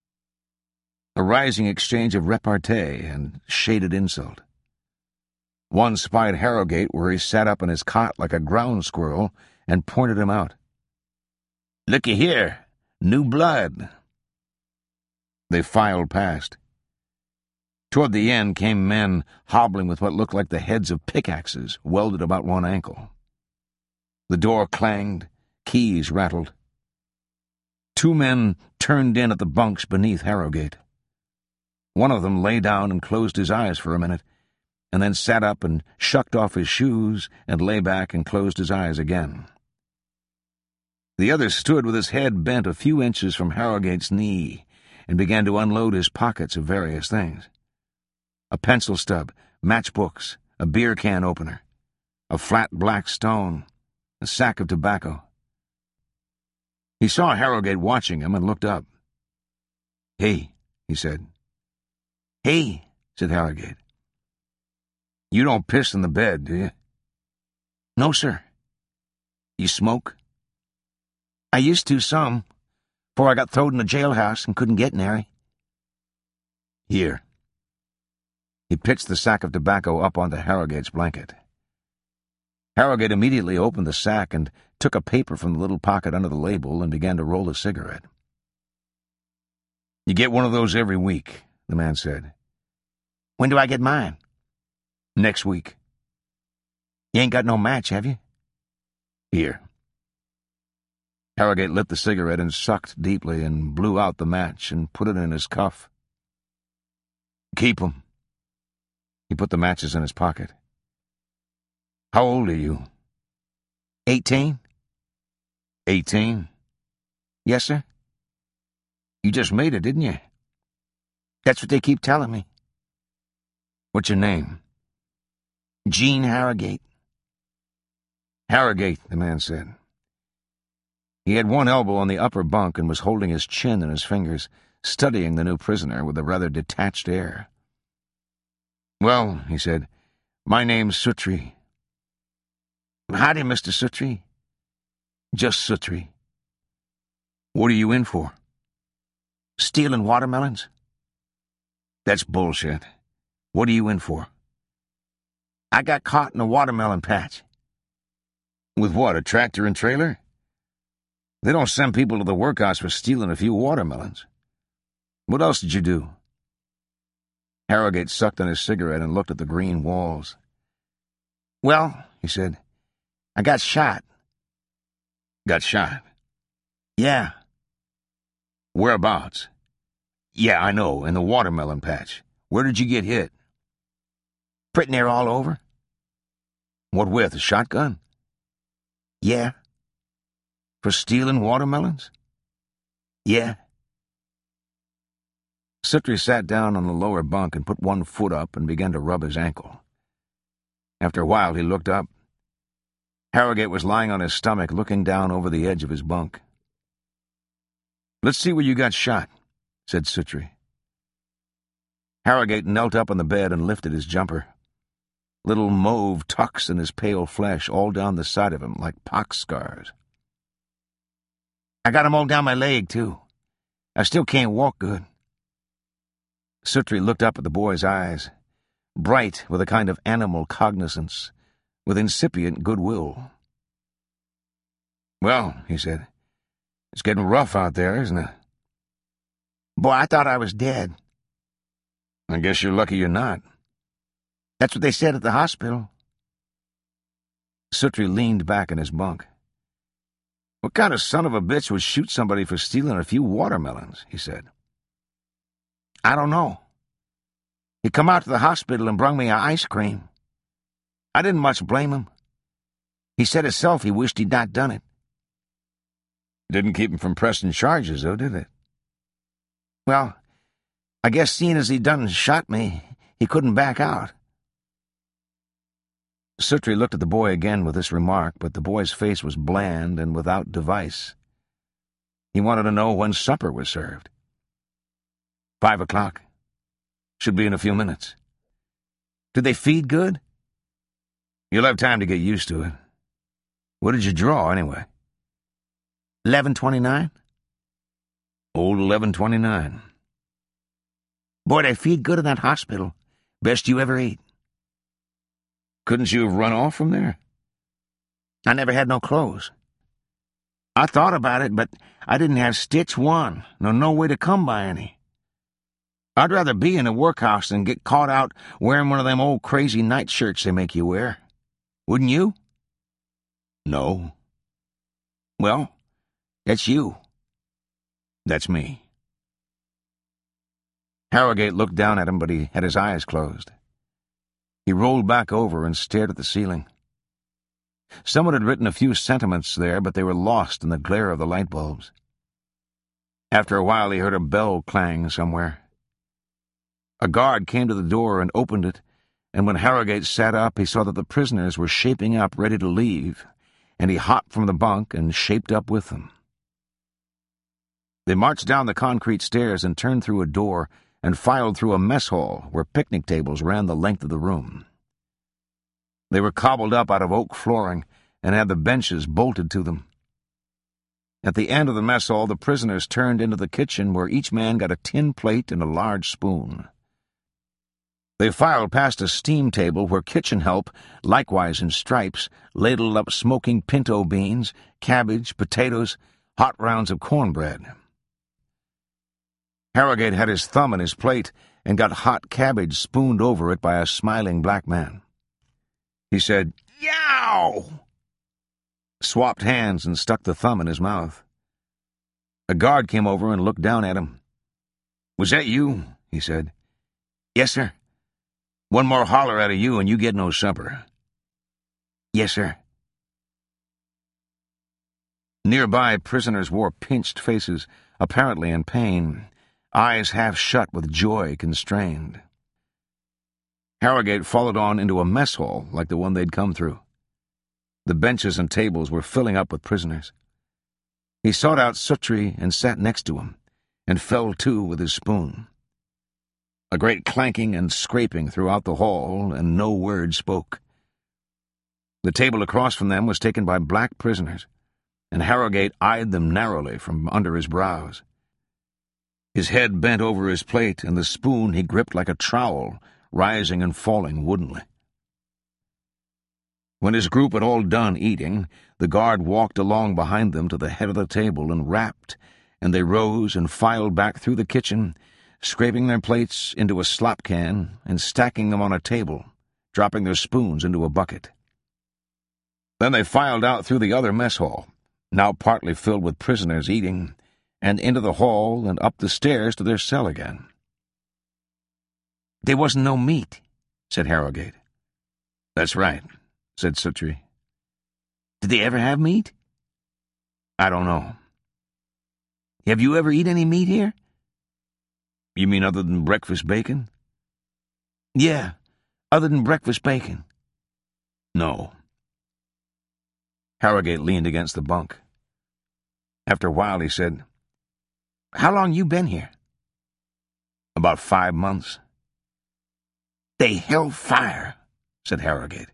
A rising exchange of repartee and shaded insult. One spied Harrogate where he sat up in his cot like a ground squirrel and pointed him out. "Looky here, new blood." They filed past. Toward the end came men hobbling with what looked like the heads of pickaxes welded about one ankle. The door clanged, keys rattled. 2 men turned in at the bunks beneath Harrogate. One of them lay down and closed his eyes for a minute, and then sat up and shucked off his shoes and lay back and closed his eyes again. The other stood with his head bent a few inches from Harrogate's knee and began to unload his pockets of various things. A pencil stub, matchbooks, a beer can opener, a flat black stone, a sack of tobacco. He saw Harrogate watching him and looked up. "Hey," he said. "Hey," said Harrogate. "You don't piss in the bed, do you?" "No, sir." "You smoke?" "I used to some, before I got throwed in the jailhouse and couldn't get nary." "Here." He pitched the sack of tobacco up onto Harrogate's blanket. Harrogate immediately opened the sack and took a paper from the little pocket under the label and began to roll a cigarette. "You get one of those every week," the man said. "When do I get mine?" "Next week." "You ain't got no match, have you?" "Here." Harrogate lit the cigarette and sucked deeply and blew out the match and put it in his cuff. "Keep 'em." He put the matches in his pocket. How old are you? 18? 18? Yes, sir. You just made it, didn't you? That's what they keep telling me. What's your name? Gene Harrogate. Harrogate, the man said. He had one elbow on the upper bunk and was holding his chin in his fingers, studying the new prisoner with a rather detached air. Well, he said, my name's Sutri. Howdy, Mr. Sutri. Just Sutri. What are you in for? Stealing watermelons? That's bullshit. What are you in for? I got caught in a watermelon patch. With what, a tractor and trailer? They don't send people to the workhouse for stealing a few watermelons. What else did you do? Harrogate sucked on his cigarette and looked at the green walls. Well, he said, I got shot. Got shot? Yeah. Whereabouts? Yeah, I know, in the watermelon patch. Where did you get hit? Pretty near all over. What with, a shotgun? Yeah. For stealing watermelons? Yeah. Sutri sat down on the lower bunk and put one foot up and began to rub his ankle. After a while, he looked up. Harrogate was lying on his stomach, looking down over the edge of his bunk. Let's see where you got shot, said Sutri. Harrogate knelt up on the bed and lifted his jumper. Little mauve tucks in his pale flesh all down the side of him like pox scars. I got 'em all down my leg, too. I still can't walk good. Sutri looked up at the boy's eyes, bright with a kind of animal cognizance, with incipient goodwill. Well, he said, it's getting rough out there, isn't it? Boy, I thought I was dead. I guess you're lucky you're not. That's what they said at the hospital. Sutri leaned back in his bunk. What kind of son of a bitch would shoot somebody for stealing a few watermelons, he said. I don't know. He come out to the hospital and brung me a ice cream. I didn't much blame him. He said himself he wished he'd not done it. Didn't keep him from pressing charges, though, did it? Well, I guess seeing as he done shot me, he couldn't back out. Sutri looked at the boy again with this remark, but the boy's face was bland and without device. He wanted to know when supper was served. 5 o'clock. Should be in a few minutes. Did they feed good? You'll have time to get used to it. What did you draw, anyway? 11.29? Old 11.29. Boy, they feed good in that hospital. Best you ever ate. Couldn't you have run off from there? I never had no clothes. I thought about it, but I didn't have stitch one, nor no way to come by any. I'd rather be in a workhouse than get caught out wearing one of them old crazy nightshirts they make you wear. Wouldn't you? No. Well, that's you. That's me. Harrogate looked down at him, but he had his eyes closed. He rolled back over and stared at the ceiling. Someone had written a few sentiments there, but they were lost in the glare of the light bulbs. After a while, he heard a bell clang somewhere. A guard came to the door and opened it, and when Harrogate sat up, he saw that the prisoners were shaping up ready to leave, and he hopped from the bunk and shaped up with them. They marched down the concrete stairs and turned through a door and filed through a mess hall where picnic tables ran the length of the room. They were cobbled up out of oak flooring and had the benches bolted to them. At the end of the mess hall, the prisoners turned into the kitchen where each man got a tin plate and a large spoon. They filed past a steam table where kitchen help, likewise in stripes, ladled up smoking pinto beans, cabbage, potatoes, hot rounds of cornbread. Harrogate had his thumb in his plate and got hot cabbage spooned over it by a smiling black man. He said, "Yow!" Swapped hands and stuck the thumb in his mouth. A guard came over and looked down at him. "Was that you?" he said. "Yes, sir. One more holler out of you and you get no supper." Yes, sir. Nearby, prisoners wore pinched faces, apparently in pain, eyes half shut with joy constrained. Harrogate followed on into a mess hall like the one they'd come through. The benches and tables were filling up with prisoners. He sought out Sutri and sat next to him, and fell to with his spoon. A great clanking and scraping throughout the hall, and no word spoke. The table across from them was taken by black prisoners, and Harrogate eyed them narrowly from under his brows. His head bent over his plate, and the spoon he gripped like a trowel, rising and falling woodenly. When his group had all done eating, the guard walked along behind them to the head of the table and rapped, and they rose and filed back through the kitchen, scraping their plates into a slop can and stacking them on a table, dropping their spoons into a bucket. Then they filed out through the other mess hall, now partly filled with prisoners eating, and into the hall and up the stairs to their cell again. "There wasn't no meat," said Harrogate. "That's right," said Sutri. "Did they ever have meat?" "I don't know." "Have you ever eat any meat here?" "You mean other than breakfast bacon?" "Yeah, other than breakfast bacon." "No." Harrogate leaned against the bunk. After a while he said, "How long you been here?" "About 5 months." "They hell fire," said Harrogate.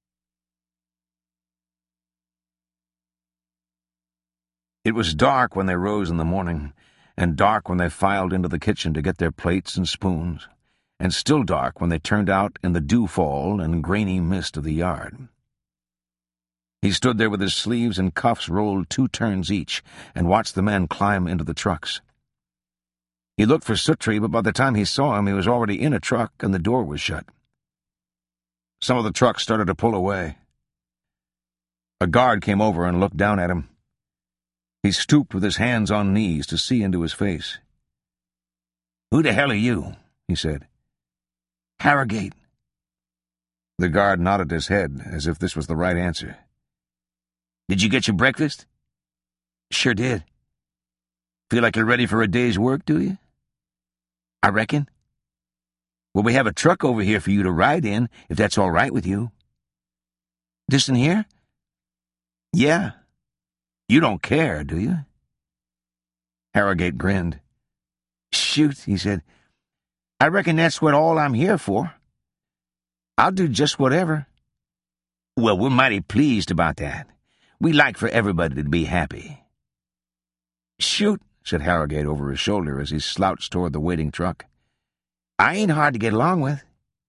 It was dark when they rose in the morning, and dark when they filed into the kitchen to get their plates and spoons, and still dark when they turned out in the dewfall and grainy mist of the yard. He stood there with his sleeves and cuffs rolled 2 turns each, and watched the men climb into the trucks. He looked for Sutri, but by the time he saw him, he was already in a truck and the door was shut. Some of the trucks started to pull away. A guard came over and looked down at him. He stooped with his hands on knees to see into his face. "Who the hell are you?" he said. "Harrogate." The guard nodded his head, as if this was the right answer. "Did you get your breakfast?" "Sure did." "Feel like you're ready for a day's work, do you?" "I reckon." "Well, we have a truck over here for you to ride in, if that's all right with you." "This in here?" "Yeah. You don't care, do you?" Harrogate grinned. "Shoot," he said. "I reckon that's what all I'm here for. I'll do just whatever." "Well, we're mighty pleased about that. We like for everybody to be happy." "Shoot," said Harrogate over his shoulder as he slouched toward the waiting truck. "I ain't hard to get along with."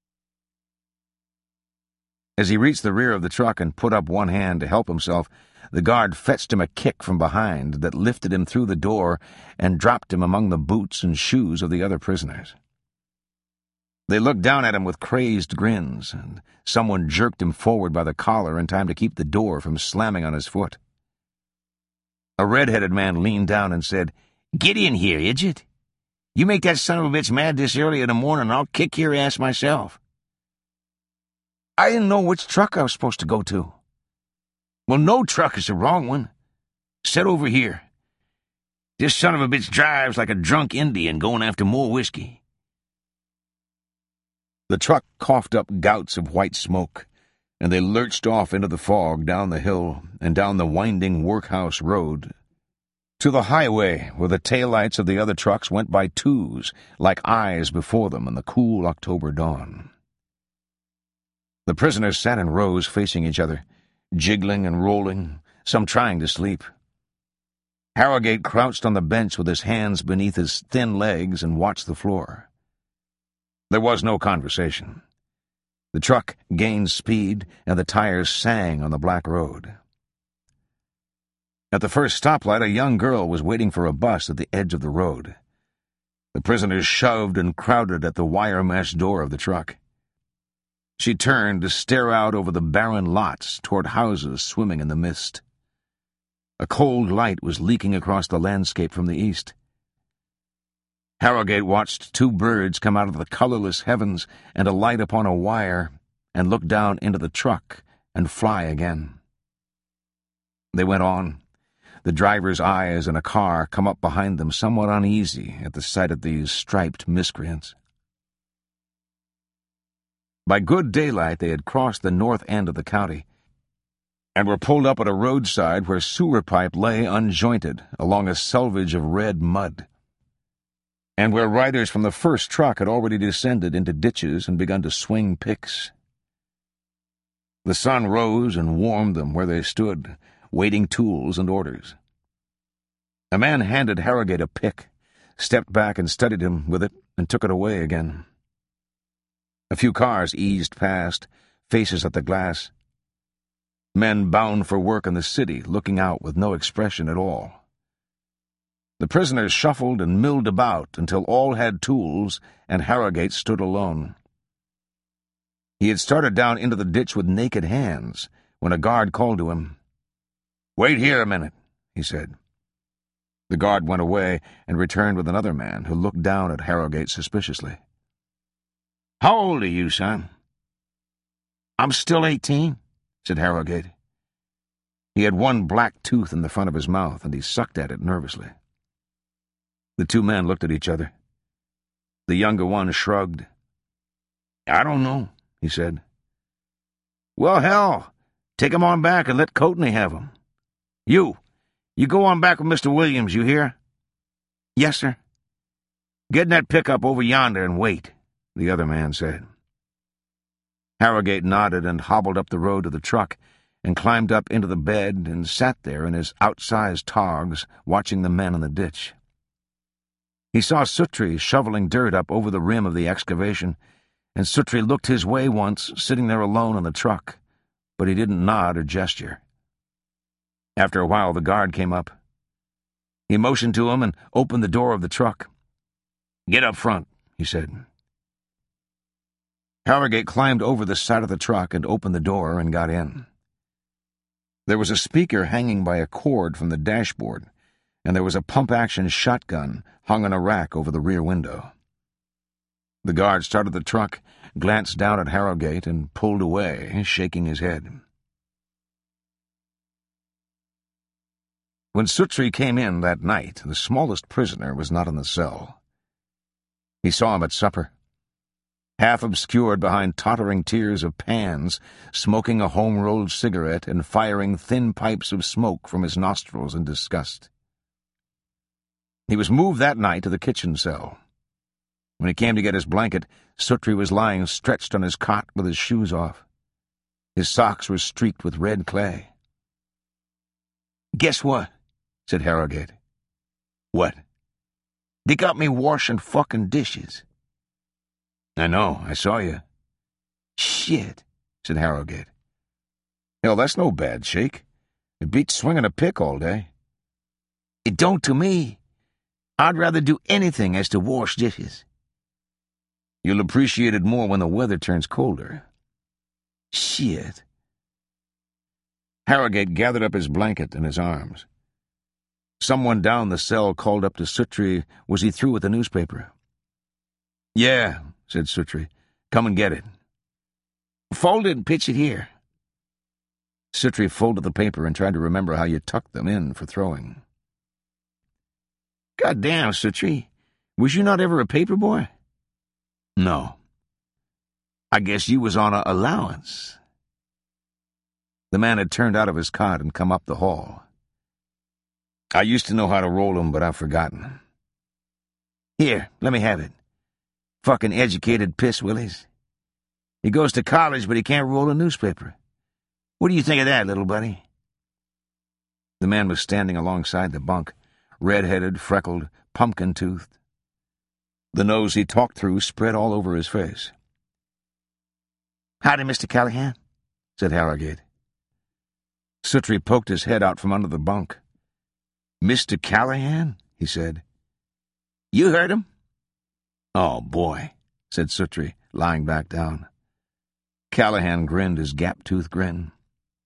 As he reached the rear of the truck and put up one hand to help himself, the guard fetched him a kick from behind that lifted him through the door and dropped him among the boots and shoes of the other prisoners. They looked down at him with crazed grins, and someone jerked him forward by the collar in time to keep the door from slamming on his foot. A red-headed man leaned down and said, "Get in here, idiot. You make that son of a bitch mad this early in the morning, and I'll kick your ass myself." "I didn't know which truck I was supposed to go to." "Well, no truck is the wrong one. Sit over here. This son of a bitch drives like a drunk Indian going after more whiskey." The truck coughed up gouts of white smoke, and they lurched off into the fog down the hill and down the winding workhouse road to the highway where the taillights of the other trucks went by twos like eyes before them in the cool October dawn. The prisoners sat in rows facing each other, jiggling and rolling, some trying to sleep. Harrogate crouched on the bench with his hands beneath his thin legs and watched the floor. There was no conversation. The truck gained speed, and the tires sang on the black road. At the first stoplight, a young girl was waiting for a bus at the edge of the road. The prisoners shoved and crowded at the wire mesh door of the truck. She turned to stare out over the barren lots toward houses swimming in the mist. A cold light was leaking across the landscape from the east. Harrogate watched 2 birds come out of the colorless heavens and alight upon a wire and look down into the truck and fly again. They went on. The driver's eyes in a car come up behind them somewhat uneasy at the sight of these striped miscreants. By good daylight they had crossed the north end of the county and were pulled up at a roadside where sewer pipe lay unjointed along a selvage of red mud, and where riders from the first truck had already descended into ditches and begun to swing picks. The sun rose and warmed them where they stood, waiting tools and orders. A man handed Harrogate a pick, stepped back and studied him with it, and took it away again. A few cars eased past, faces at the glass. Men bound for work in the city, looking out with no expression at all. The prisoners shuffled and milled about until all had tools and Harrogate stood alone. He had started down into the ditch with naked hands when a guard called to him. "Wait here a minute," he said. The guard went away and returned with another man who looked down at Harrogate suspiciously. "How old are you, son?" "I'm still 18, said Harrogate. He had one black tooth in the front of his mouth, and he sucked at it nervously. The two men looked at each other. The younger one shrugged. "I don't know," he said. "Well, hell, take him on back and let Coatney have him. You go on back with Mr. Williams, you hear?" "Yes, sir." "Get in that pickup over yonder and wait," the other man said. Harrogate nodded and hobbled up the road to the truck and climbed up into the bed and sat there in his outsized togs, watching the men in the ditch. He saw Sutri shoveling dirt up over the rim of the excavation, and Sutri looked his way once, sitting there alone in the truck, but he didn't nod or gesture. After a while, the guard came up. He motioned to him and opened the door of the truck. "Get up front," he said. Harrogate climbed over the side of the truck and opened the door and got in. There was a speaker hanging by a cord from the dashboard, and there was a pump-action shotgun hung on a rack over the rear window. The guard started the truck, glanced down at Harrogate, and pulled away, shaking his head. When Sutri came in that night, the smallest prisoner was not in the cell. He saw him at supper, half obscured behind tottering tiers of pans, smoking a home-rolled cigarette and firing thin pipes of smoke from his nostrils in disgust. He was moved that night to the kitchen cell. When he came to get his blanket, Sutri was lying stretched on his cot with his shoes off. His socks were streaked with red clay. "Guess what?" said Harrogate. "What?" "They got me washing fucking dishes." "I know, I saw you." "Shit," said Harrogate. "Hell, that's no bad shake. It beats swinging a pick all day." "It don't to me. I'd rather do anything as to wash dishes." "You'll appreciate it more when the weather turns colder." "Shit." Harrogate gathered up his blanket in his arms. Someone down the cell called up to Sutri, was he through with the newspaper? "Yeah," said Sutri. "Come and get it." "Fold it and pitch it here." Sutri folded the paper and tried to remember how you tucked them in for throwing. "God damn, Sutri, was you not ever a paper boy?" "No." "I guess you was on a allowance." The man had turned out of his cot and come up the hall. "I used to know how to roll 'em, but I've forgotten." "Here, let me have it. Fucking educated piss willies. He goes to college, but he can't roll a newspaper. What do you think of that, little buddy?" The man was standing alongside the bunk, red-headed, freckled, pumpkin-toothed. The nose he talked through spread all over his face. "Howdy, Mr. Callahan," said Harrogate. Sutri poked his head out from under the bunk. "Mr. Callahan?" he said. "You heard him." "Oh, boy," said Sutri, lying back down. Callahan grinned his gap-toothed grin.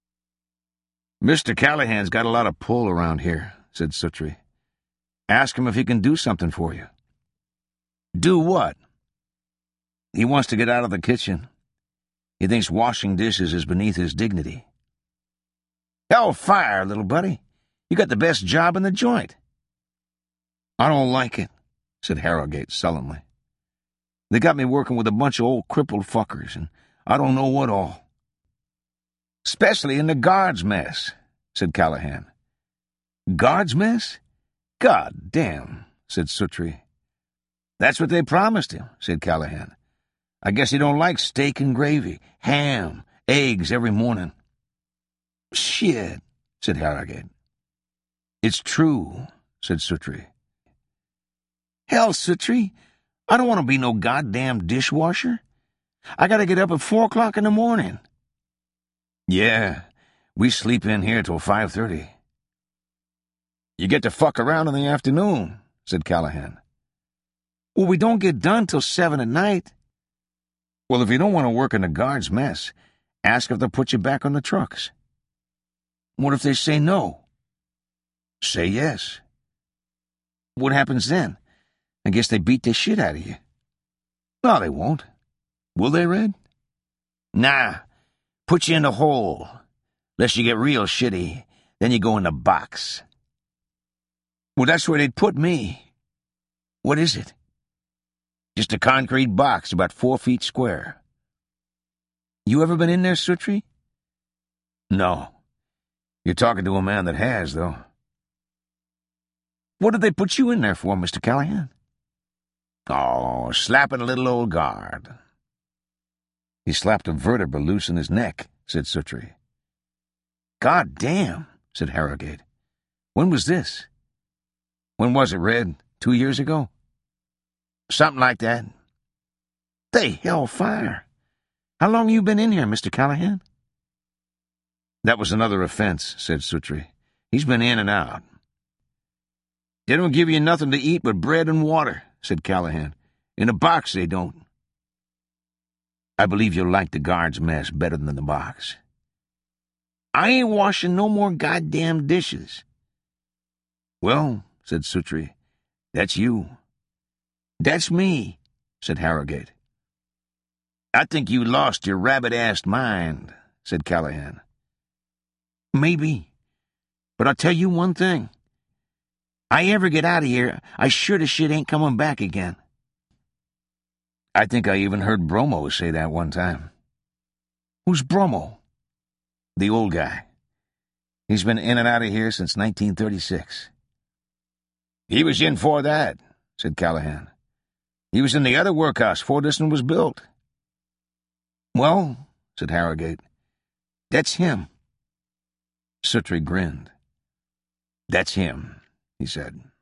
"Mr. Callahan's got a lot of pull around here," said Sutri. "Ask him if he can do something for you." "Do what?" "He wants to get out of the kitchen." He thinks washing dishes is beneath his dignity. Hellfire, little buddy. You got the best job in the joint. I don't like it, said Harrogate sullenly. They got me working with a bunch of old crippled fuckers, and I don't know what all. Especially in the guards' mess, said Callahan. Guards' mess? God damn, said Suttree. That's what they promised him, said Callahan. I guess he don't like steak and gravy, ham, eggs every morning. Shit, said Harrogate. It's true, said Suttree. Hell, Suttree, I don't want to be no goddamn dishwasher. I gotta get up at 4 o'clock in the morning. Yeah, we sleep in here till 5:30. You get to fuck around in the afternoon, said Callahan. Well, we don't get done till 7 at night. Well, if you don't want to work in the guards' mess, ask if they'll put you back on the trucks. What if they say no? Say yes. What happens then? I guess they beat the shit out of you. No, they won't. Will they, Red? Nah. Put you in the hole. Lest you get real shitty, then you go in the box. Well, that's where they'd put me. What is it? Just a concrete box about 4 feet square. You ever been in there, Suttree? No. You're talking to a man that has, though. What did they put you in there for, Mr. Callahan? Oh, slapping a little old guard. He slapped a vertebra loose in his neck, said Suttree. God damn, said Harrogate. When was this? When was it, Red? 2 years ago? Something like that. They hellfire. How long you been in here, Mr. Callahan? That was another offense, said Suttree. He's been in and out. They don't give you nothing to eat but bread and water, said Callahan. In a box, they don't. I believe you'll like the guards' mess better than the box. I ain't washing no more goddamn dishes. Well, said Suttree, that's you. That's me, said Harrogate. I think you lost your rabbit-assed mind, said Callahan. Maybe. But I'll tell you one thing. I ever get out of here, I sure as shit ain't coming back again. I think I even heard Bromo say that one time. Who's Bromo? The old guy. He's been in and out of here since 1936. He was in for that, said Callahan. He was in the other workhouse before this one was built. Well, said Harrogate, that's him. Suttree grinned. That's him, he said.